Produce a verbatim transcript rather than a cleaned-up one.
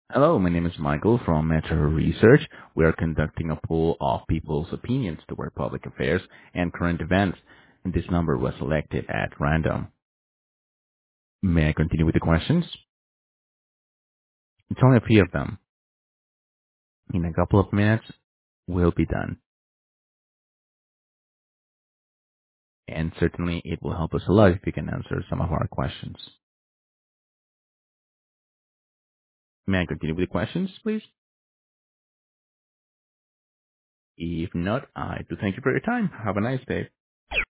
Hello, my name is Michael from Metro Research. We are conducting a poll of people's opinions toward public affairs and current events, and this number was selected at random. May I continue with the questions? It's only a few of them. In a couple of minutes, we'll be done. And certainly it will help us a lot if you can answer some of our questions. May I continue with the questions, please? If not, I do thank you for your time. Have a nice day.